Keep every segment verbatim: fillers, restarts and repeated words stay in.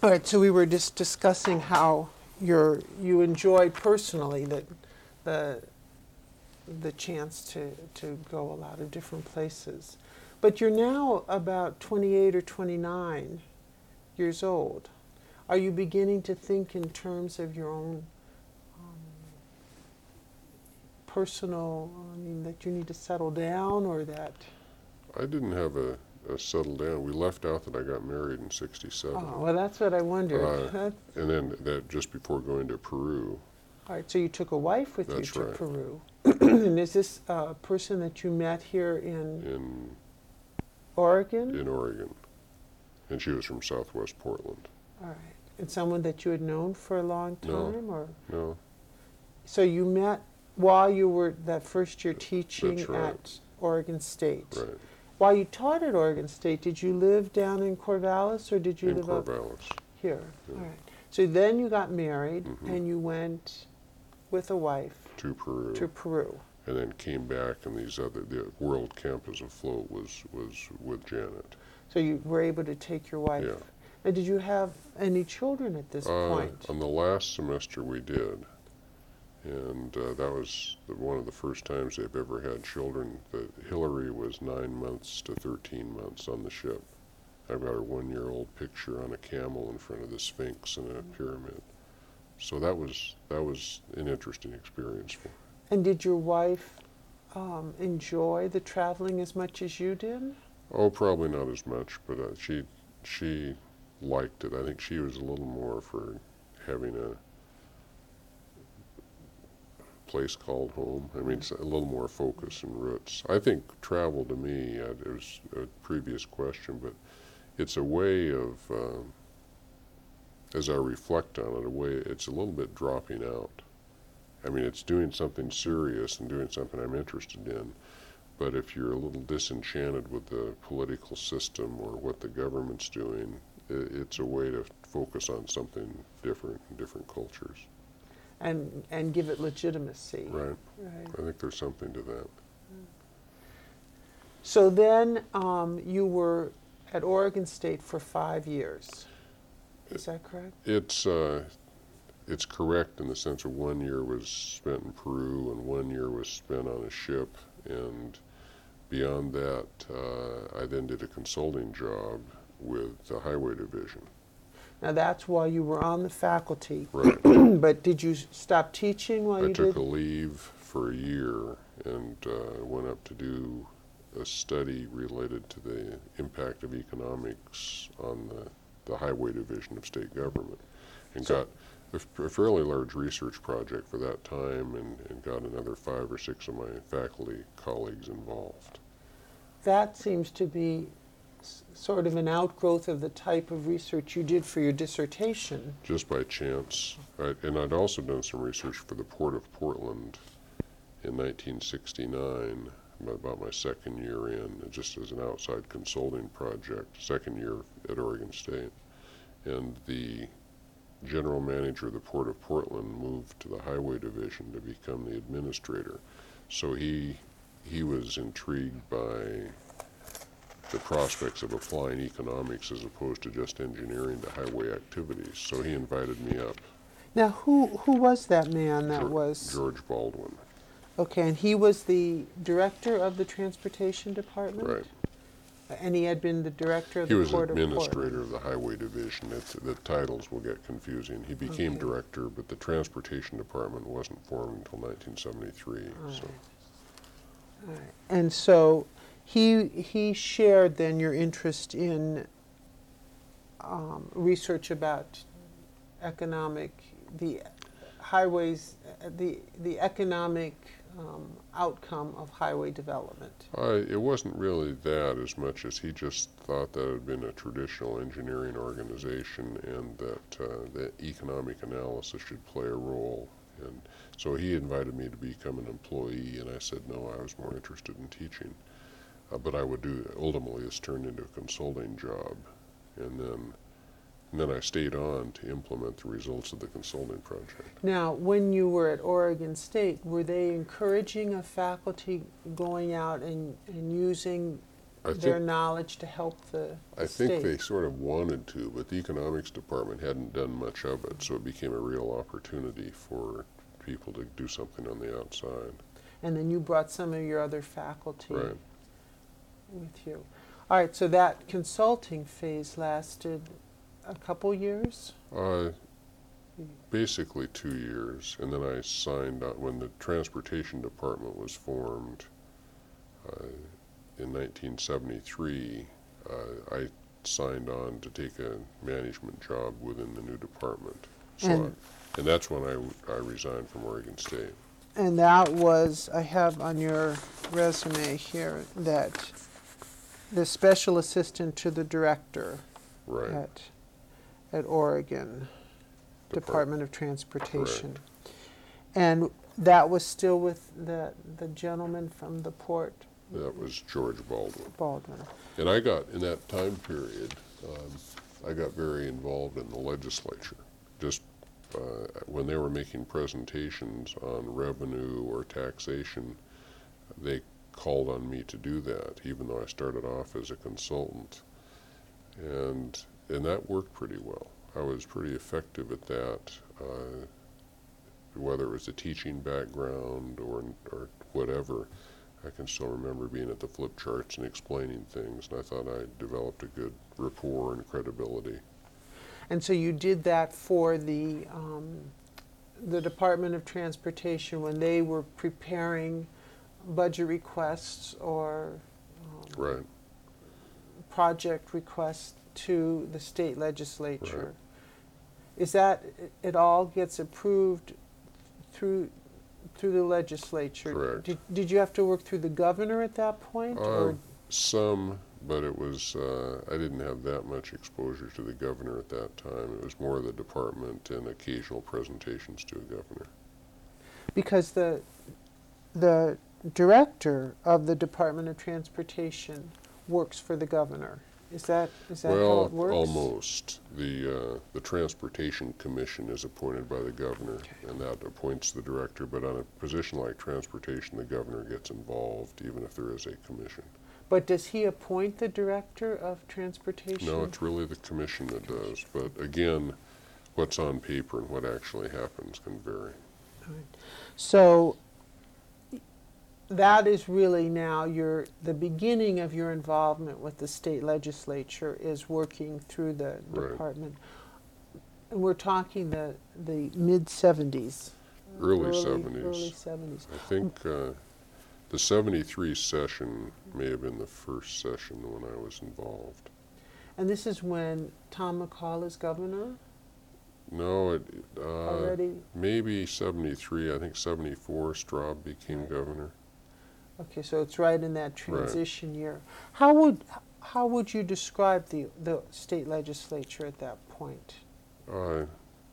All right, so we were just discussing how you're, you enjoy personally the, the, the chance to, to go a lot of different places. But you're now about twenty-eight or twenty-nine years old. Are you beginning to think in terms of your own um, personal, I mean, that you need to settle down, or that? I didn't have a, a settle down. We left out that I got married in sixty-seven. Oh, well, that's what I wondered. Uh, and then that just before going to Peru. All right, so you took a wife with That's you to right. Peru. And is this a person that you met here in, in Oregon? in Oregon. And she was from Southwest Portland. All right. And someone that you had known for a long No. time? Or No, so you met while you were that first year teaching That's right. at Oregon State. right. While you taught at Oregon State, did you live down in Corvallis, or did you In live up Corvallis. here? Yeah. All right. So then you got married, Mhm. and you went with a wife To Peru. to Peru. And then came back, and these other, the World Campus Afloat was, was with Janet. So you were able to take your wife. Yeah. And did you have any children at this Uh, point? on the last semester we did. And uh, that was the, one of the first times they've ever had children. The, Hillary was nine months to thirteen months on the ship. I've got her one-year-old picture on a camel in front of the Sphinx and a pyramid. So that was that was an interesting experience for her. And did your wife um, enjoy the traveling as much as you did? Oh, probably not as much, but uh, she she liked it. I think she was a little more for having a place called home. I mean, it's a little more focus and roots. I think travel to me, uh, it was a previous question, but it's a way of, uh, as I reflect on it, a way, it's a little bit dropping out. I mean, it's doing something serious and doing something I'm interested in, but if you're a little disenchanted with the political system or what the government's doing, it, it's a way to focus on something different in different cultures. And, and give it legitimacy. Right. Right. I think there's something to that. So then um, you were at Oregon State for five years. Is that correct? It's uh, it's correct in the sense of one year was spent in Peru and one year was spent on a ship, and beyond that, uh, I then did a consulting job with the Highway Division. Now that's while you were on the faculty. Right. But did you stop teaching while I you took did? a leave for a year and uh, went up to do a study related to the impact of economics on the, the Highway Division of state government, and So- got a, f- a fairly large research project for that time, and, and got another five or six of my faculty colleagues involved. That seems to be s- sort of an outgrowth of the type of research you did for your dissertation. Just by chance. I, and I'd also done some research for the Port of Portland in nineteen sixty-nine, about my second year in, just as an outside consulting project, second year at Oregon State. And the general manager of the Port of Portland moved to the Highway Division to become the administrator. So he, he was intrigued by the prospects of applying economics as opposed to just engineering to highway activities. So he invited me up. Now, who who was that man that Geor- was? George Baldwin. Okay, and he was the director of the transportation department? Right. And he had been the director of He the was Port of Portland? administrator of the Highway Division. It's, the titles will get confusing. He became Okay. director, but the transportation department wasn't formed until nineteen seventy-three. All So right. And so he he shared then your interest in um, research about economic, the highways, uh, the the economic um, outcome of highway development. I, it wasn't really that as much as he just thought that it had been a traditional engineering organization and that uh, the economic analysis should play a role. And so he invited me to become an employee, and I said no, I was more interested in teaching. Uh, but I would do, ultimately this turned into a consulting job. And then, and then I stayed on to implement the results of the consulting project. Now, when you were at Oregon State, were they encouraging of faculty going out and, and using I their think, knowledge to help the, the I state? think they sort of wanted to, but the economics department hadn't done much of it, so it became a real opportunity for people to do something on the outside. And then you brought some of your other faculty Right. with you. All right, so that consulting phase lasted a couple years? Uh, basically two years, and then I signed on when the transportation department was formed uh, in nineteen seventy-three. Uh, I signed on to take a management job within the new department. So And- I, and that's when I, I resigned from Oregon State. And that was, I have on your resume here, that the special assistant to the director Right. at, at Oregon Depart- Department of Transportation. And that was still with the, the gentleman from the port, That was George Baldwin. Baldwin. And I got, in that time period, um, I got very involved in the legislature. Just uh, when they were making presentations on revenue or taxation, they called on me to do that, even though I started off as a consultant. And, and that worked pretty well. I was pretty effective at that, uh, whether it was a teaching background or, or whatever. I can still remember being at the flip charts and explaining things, and I thought I developed a good rapport and credibility. And so you did that for the, um, the Department of Transportation when they were preparing budget requests or um, Right. project requests to the state legislature. Right. Is that, it all gets approved through, through the legislature? Correct. Did, did you have to work through the governor at that point? Uh, or some, but it was, uh, I didn't have that much exposure to the governor at that time. It was more the department and occasional presentations to a governor. Because the, the director of the Department of Transportation works for the governor. Is that, is that how Well, it works? almost. The, uh, the Transportation Commission is appointed by the governor, Okay. and that appoints the director, but on a position like transportation, the governor gets involved, even if there is a commission. But does he appoint the director of transportation? No, it's really the commission that does, but again, what's on paper and what actually happens can vary. All right. So that is really now your, the beginning of your involvement with the state legislature is working through the Right. department. And we're talking the, the mid-seventies. Early seventies. Early seventies. I think uh, the seventy-three session may have been the first session when I was involved. And this is when Tom McCall is governor No, it, uh, already? maybe seventy-three, I think seventy-four, Straub became Right. governor. Okay, so it's right in that transition year. How would, how would you describe the, the state legislature at that point? Uh,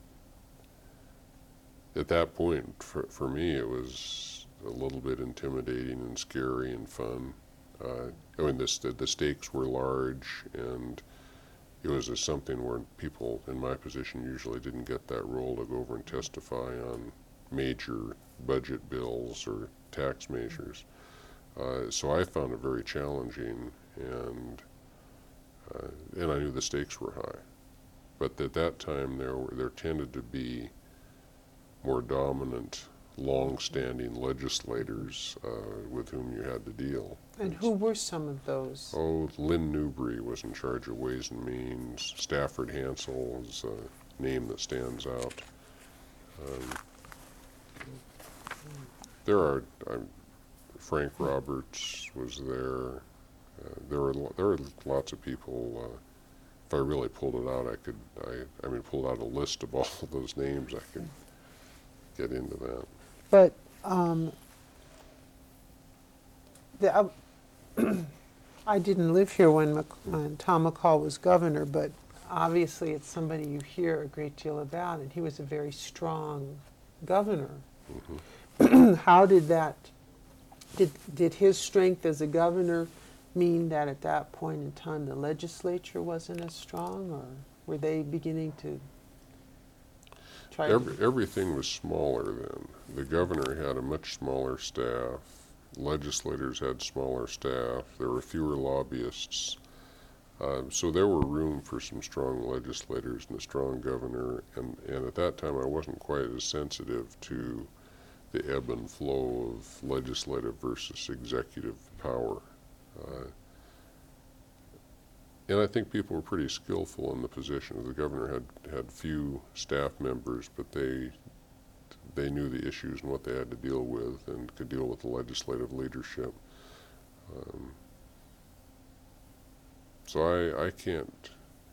at that point, for, for me, it was a little bit intimidating and scary and fun. Uh, I mean, this, the, the stakes were large, and it was a, something where people in my position usually didn't get that role to go over and testify on major budget bills or tax measures. Uh, so I found it very challenging, and uh, and I knew the stakes were high. But at that time, there were, there tended to be more dominant, long-standing legislators uh, with whom you had to deal. And who were some of those? Oh, Lynn Newbury was in charge of Ways and Means. Stafford Hansel is a name that stands out. Um, there are, I'm, Frank Roberts was there. Uh, there were lo- there were lots of people. Uh, if I really pulled it out, I could. I I mean, pulled out a list of all of those names. I could get into that. But um, the, uh, I didn't live here when, Mc, when Tom McCall was governor, but obviously it's somebody you hear a great deal about, and he was a very strong governor. Mm-hmm. How did that, did, did his strength as a governor mean that at that point in time the legislature wasn't as strong, or were they beginning to try Every, to... everything was smaller then. The governor had a much smaller staff. legislators had smaller staff. There were fewer lobbyists. Uh, so there were room for some strong legislators and a strong governor. And, and at that time, I wasn't quite as sensitive to the ebb and flow of legislative versus executive power. Uh, and I think people were pretty skillful in the position. The governor had, had few staff members, but they they knew the issues and what they had to deal with and could deal with the legislative leadership. Um, so I, I can't,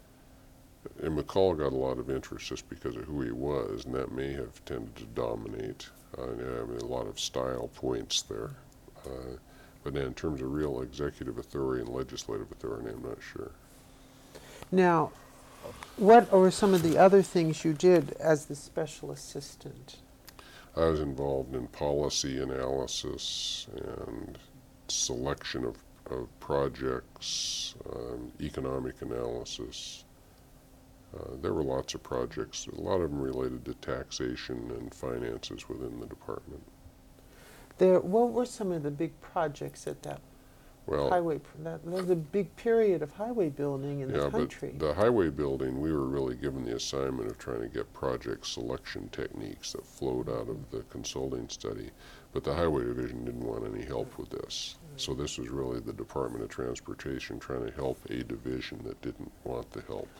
and McCall got a lot of interest just because of who he was, and that may have tended to dominate. Uh, I mean, a lot of style points there. Uh, but in terms of real executive authority and legislative authority, I'm not sure. Now, what were some of the other things you did as the special assistant? I was involved in policy analysis and selection of, of projects, um, economic analysis. Uh, there were lots of projects, a lot of them related to taxation and finances within the department. There, what were some of the big projects at that Well, highway? That, that was a big period of highway building in yeah, the country. but the highway building, we were really given the assignment of trying to get project selection techniques that flowed out of the consulting study. But the highway division didn't want any help with this. So this was really the Department of Transportation trying to help a division that didn't want the help.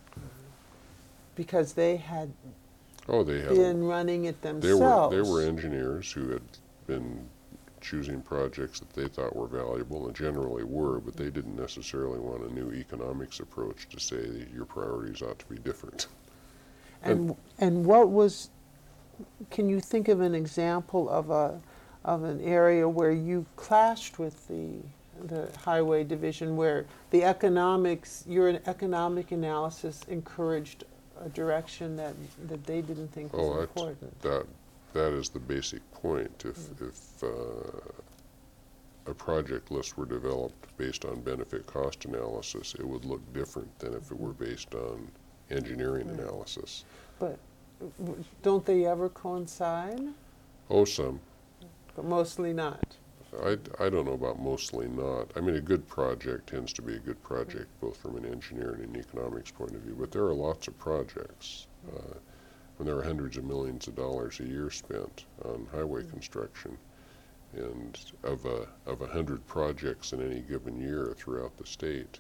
Because they had Oh, they had. been running it They were, themselves. they were engineers who had been choosing projects that they thought were valuable, and generally were, but they didn't necessarily want a new economics approach to say that your priorities ought to be different. And and what was? Can you think of an example of a of an area where you clashed with the the highway division, where the economics, your economic analysis encouraged a direction that that they didn't think was Oh, important? that that is the basic point. If mm. if uh, a project list were developed based on benefit cost analysis, it would look different than if it were based on engineering right. analysis. But don't they ever coincide? Oh, some. But mostly not. I, I don't know about mostly not. I mean, a good project tends to be a good project, both from an engineering and economics point of view. But there are lots of projects. Uh, when there are hundreds of millions of dollars a year spent on highway mm-hmm. construction, and of a of a hundred projects in any given year throughout the state,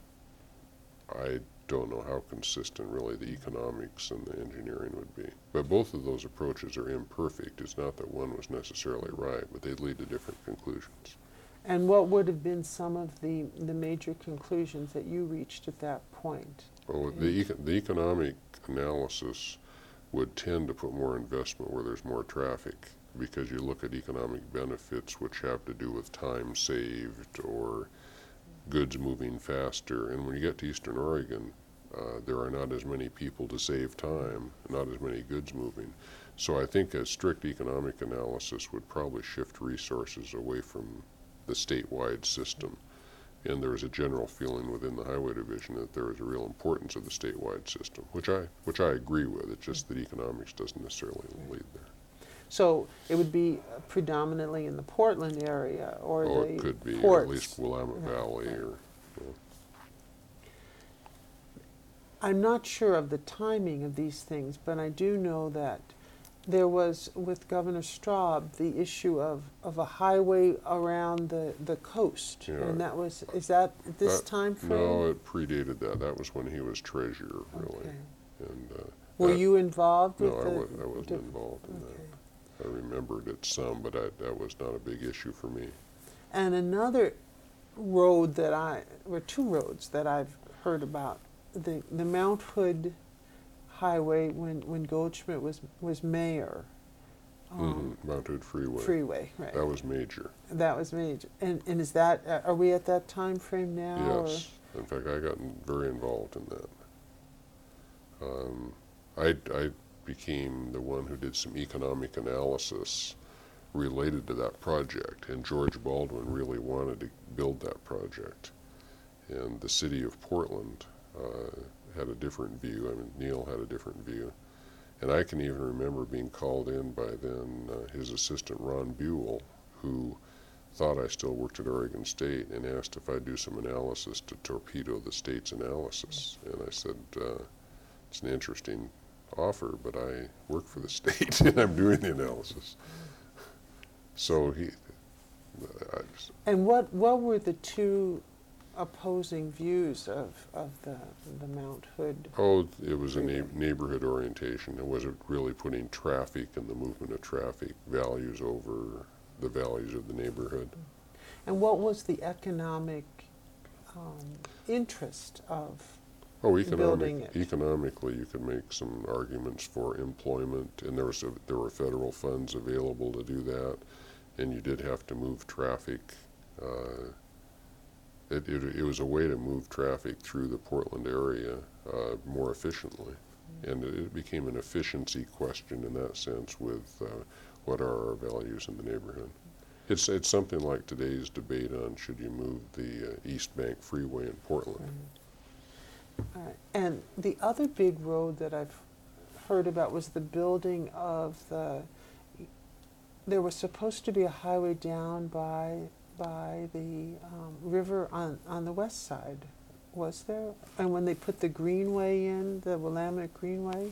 I don't know how consistent really the economics and the engineering would be. But both of those approaches are imperfect. It's not that one was necessarily right, but they'd lead to different conclusions. And what would have been some of the, the major conclusions that you reached at that point? Oh, the, eco the economic analysis would tend to put more investment where there's more traffic, because you look at economic benefits which have to do with time saved or goods moving faster. And when you get to Eastern Oregon, uh, there are not as many people to save time, not as many goods moving. So I think a strict economic analysis would probably shift resources away from the statewide system. And there is a general feeling within the Highway Division that there is a real importance of the statewide system, which I, which I agree with. It's just that economics doesn't necessarily lead there. So it would be predominantly in the Portland area, or oh, the it could be, ports. Or at least Willamette Right. Valley. Right. Or, you know. I'm not sure of the timing of these things, but I do know that there was, with Governor Straub, the issue of, of a highway around the, the coast. Yeah. And that was, is that this that, time frame? No, it predated that. That was when he was treasurer, really. Okay. And uh, Were that, you involved no, with I the? was, I wasn't involved in okay. that. I remembered it some, but I, that was not a big issue for me. And another road that I, or two roads that I've heard about, the, the Mount Hood Highway when, when Goldschmidt was, was mayor. Um, mm-hmm. Mount Hood Freeway. Freeway, right. That was major. That was major. And, and is that, uh, are we at that time frame now? Yes. Or? In fact, I got very involved in that. Um, I, I became the one who did some economic analysis related to that project, and George Baldwin really wanted to build that project. And the city of Portland uh, had a different view. I mean, Neil had a different view. And I can even remember being called in by then uh, his assistant Ron Buell, who thought I still worked at Oregon State and asked if I'd do some analysis to torpedo the state's analysis. And I said, uh, it's an interesting offer, but I work for the state and I'm doing the analysis. So he, I just, And what, what were the two opposing views of, of the, the Mount Hood? oh, it was a Freeway. neigh- neighborhood orientation. It wasn't really putting traffic and the movement of traffic values over the values of the neighborhood. And what was the economic um, interest of? Oh, building economic, it. economically, you could make some arguments for employment, and there was a, there were federal funds available to do that, and you did have to move traffic. Uh, it, it, it was a way to move traffic through the Portland area uh, more efficiently, and it, it became an efficiency question in that sense with uh, what are our values in the neighborhood. It's, it's something like today's debate on should you move the uh, East Bank Freeway in Portland. All right. And the other big road that I've heard about was the building of the, there was supposed to be a highway down by, by the um, river on, on the west side, was there? And when they put the greenway in, the Willamette Greenway?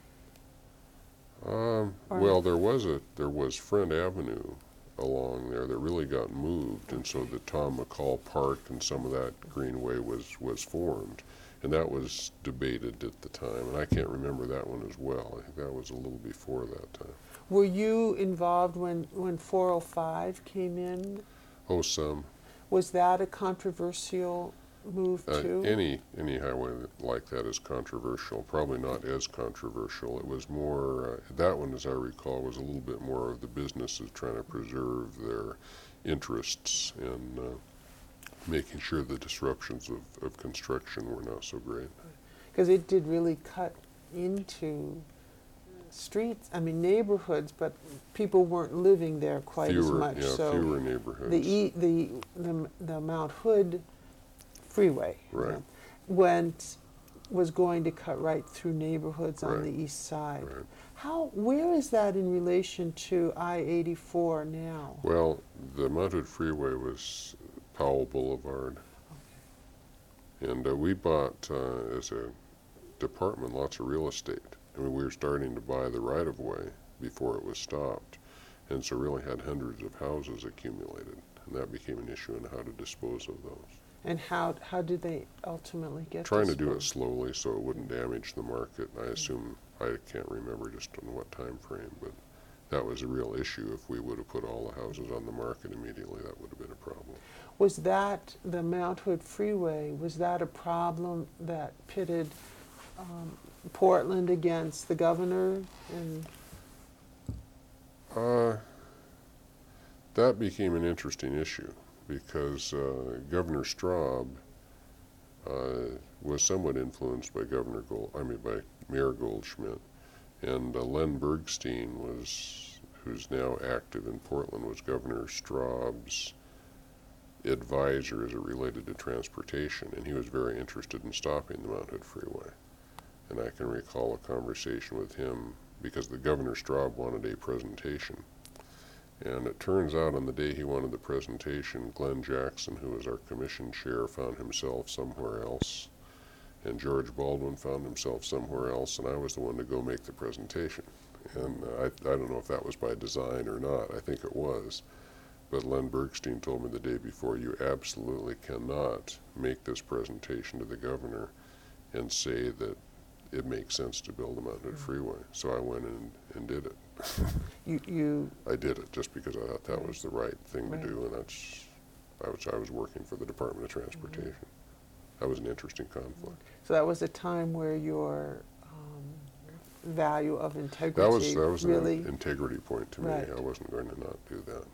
Um, Or- well, there was a there was Front Avenue along there that really got moved, and so the Tom McCall Park and some of that greenway was was formed, and that was debated at the time. And I can't remember that one as well. I think that was a little before that time. Were you involved when, when four oh five came in? Oh, some Was that a controversial move uh, too? any any highway that, like that is controversial. Probably not as controversial. It was more uh, that one, as I recall, was a little bit more of the businesses trying to preserve their interests and uh, making sure the disruptions of, of construction were not so great. Because it did really cut into streets, I mean neighborhoods, but people weren't living there quite fewer, as much. yeah, so fewer neighborhoods. the, e, the the the Mount Hood freeway Right. uh, went was going to cut right through neighborhoods on Right. the east side. Right. How where is that in relation to I eighty-four now? Well, the Mount Hood Freeway was Powell Boulevard, and uh, we bought uh, as a department lots of real estate. I mean, we were starting to buy the right-of-way before it was stopped, and so really had hundreds of houses accumulated, and that became an issue on how to dispose of those. And how how did they ultimately get Trying to do it disposed? slowly so it wouldn't damage the market. I assume, I can't remember just on what time frame, but that was a real issue. If we would have put all the houses on the market immediately, that would have been a problem. Was that the Mount Hood Freeway? Was that a problem that pitted um, Portland against the governor? And Uh, that became an interesting issue because uh, Governor Straub uh, was somewhat influenced by Governor Gold, I mean by Mayor Goldschmidt, and uh, Len Bergstein was, who's now active in Portland, was Governor Straub's advisor as it related to transportation, and he was very interested in stopping the Mount Hood Freeway. And I can recall a conversation with him because the Governor Straub wanted a presentation. And it turns out on the day he wanted the presentation, Glenn Jackson, who was our commission chair, found himself somewhere else. And George Baldwin found himself somewhere else, and I was the one to go make the presentation. And uh, I, I don't know if that was by design or not. I think it was. But Len Bergstein told me the day before, you absolutely cannot make this presentation to the governor and say that it makes sense to build a Mount Hood Freeway. So I went in and did it. you, you I did it just because I thought that was the right thing Right. to do, and that's, I was, I was working for the Department of Transportation. That was an interesting conflict. so that was a time where your um, value of integrity That was, that was really. an integrity point to me. Right. I wasn't going to not do that.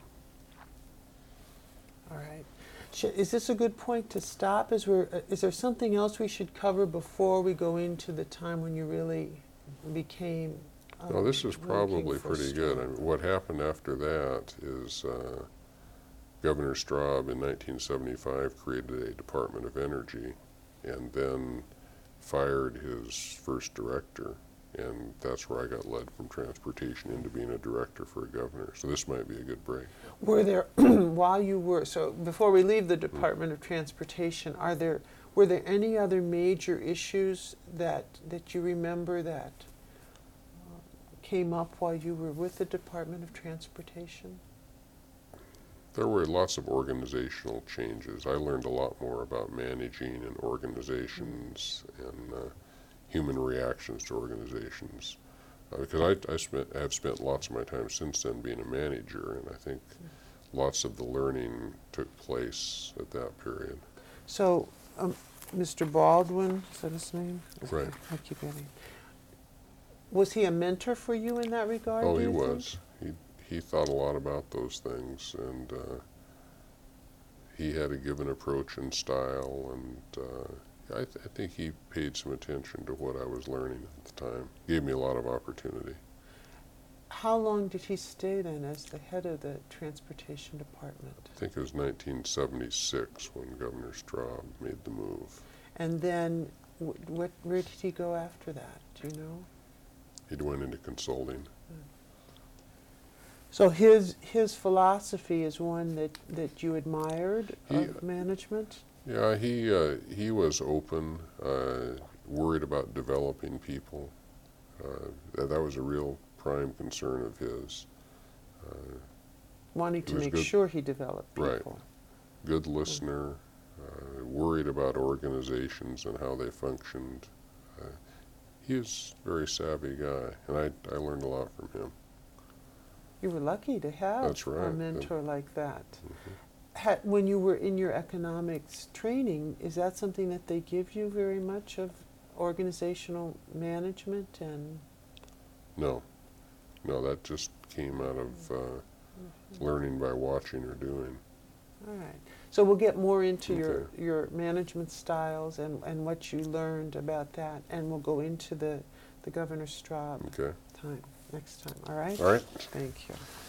All right. Sh- Is this a good point to stop? Is, we're, uh, is there something else we should cover before we go into the time when you really became? Um, No, this is working probably for pretty good. I Straub? mean, what happened after that is uh, Governor Straub in nineteen seventy-five created a Department of Energy and then fired his first director and that's where I got led from transportation into being a director for a governor. So this might be a good break. Were there, while you were, so before we leave the Department of Transportation, are there, were there any other major issues that, that you remember that uh, came up while you were with the Department of Transportation? There were lots of organizational changes. I learned a lot more about managing and organizations and uh, human reactions to organizations. Uh, because I, I spent, I've spent lots of my time since then being a manager, and I think lots of the learning took place at that period. So, um, Mister Baldwin, is that his name? Right. I keep getting. Was he a mentor for you in that regard? Oh, do he you think? was. He he thought a lot about those things, and uh, he had a given approach and style, and uh, I, th I think he paid some attention to what I was learning at the time. Gave me a lot of opportunity. How long did he stay then as the head of the Transportation Department? I think it was nineteen seventy-six when Governor Straub made the move. And then, wh what, where did he go after that? Do you know? He went into consulting. So his his philosophy is one that, that you admired He- of management? Yeah, he uh, he was open, uh, worried about developing people. Uh, that, that was a real prime concern of his. Uh, Wanting He to was make good- sure he developed Right. people. good listener, uh, worried about organizations and how they functioned. Uh, he was a very savvy guy, and I, I learned a lot from him. You were lucky to have That's right, a and- mentor like that. Mhm. Ha- when you were in your economics training, is that something that they give you very much of organizational management and No, no, that just came out of uh, learning by watching or doing. all right. So we'll get more into your, Okay. your management styles and, and what you learned about that, and we'll go into the, the Governor Straub Okay, time next time, all right? all right. Thank you.